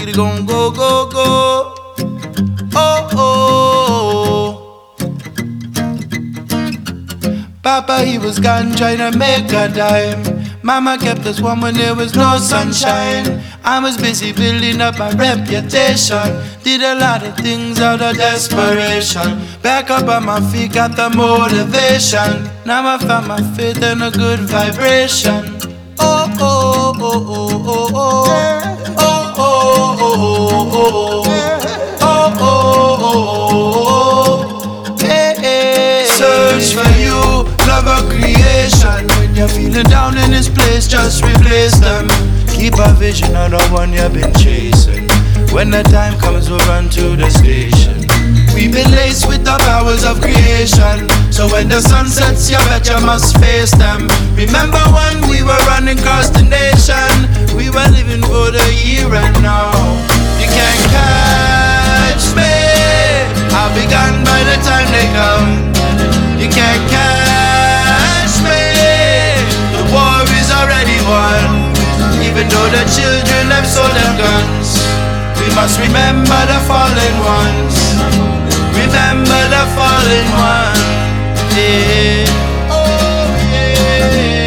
we gon' go, go, go. Oh, oh, oh. Papa, he was gone trying to make a dime. Mama kept us warm when there was no sunshine. I was busy building up my reputation. Did a lot of things out of desperation. Back up on my feet, got the motivation. Now I found my faith and a good vibration. Oh, oh, oh, oh, oh, oh. Oh, oh, oh, oh, oh. Oh, oh, oh, oh. Hey, hey. Search for you, love of creation. When you're feeling down in this place, just replace them. Keep a vision of the one you've been chasing. When the time comes, we'll run to the station. We've been laced with the powers of creation. So when the sun sets, you bet you must face them. Remember when we were running across the nation? We were living for the here and now. You can't catch me, I'll be gone by the time they come. You can't catch me, the war is already won. Even though the children have sold their guns, we must remember the fallen ones. Remember the fallen ones. Yeah. Oh yeah.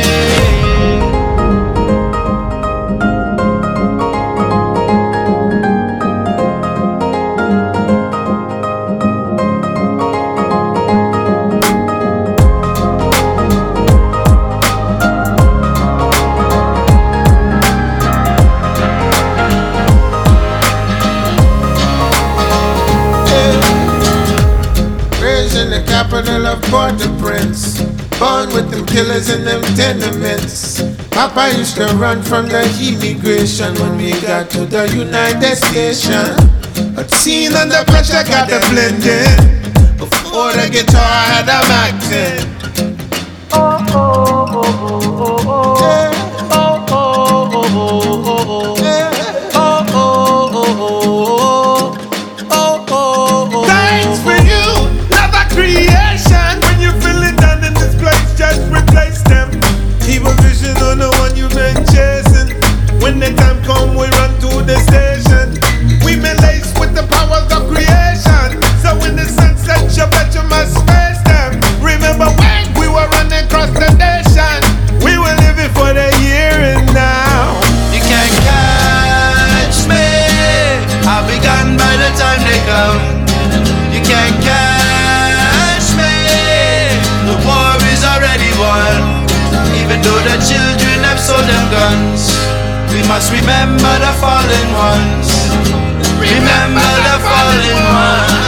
Capital of Port-au-Prince, born with them killers in them tenements. Papa used to run from the immigration when we got to the United Station. But seeing under pressure got to blend in. Before the guitar had a acting. Oh, oh, oh, oh, oh, oh. Yeah. Oh, oh, oh, oh, oh, oh. Yeah. Oh, oh, oh, oh, oh. Oh, oh, oh. Thanks for you, love of creation. When you feel it down in this place, just replace them. Keep a vision on the one you've been chasing. When the time come, we run to the station. We been laced with the powers of creation. So when the sun sets, you bet you must face them. Remember when we were running across the nation? We were living for the here and now. You can't catch me, I'll be gone by the time they come. You can't catch me, the war is already won. Even though the children have sold their guns, we must remember the fallen ones. Remember the fallen ones.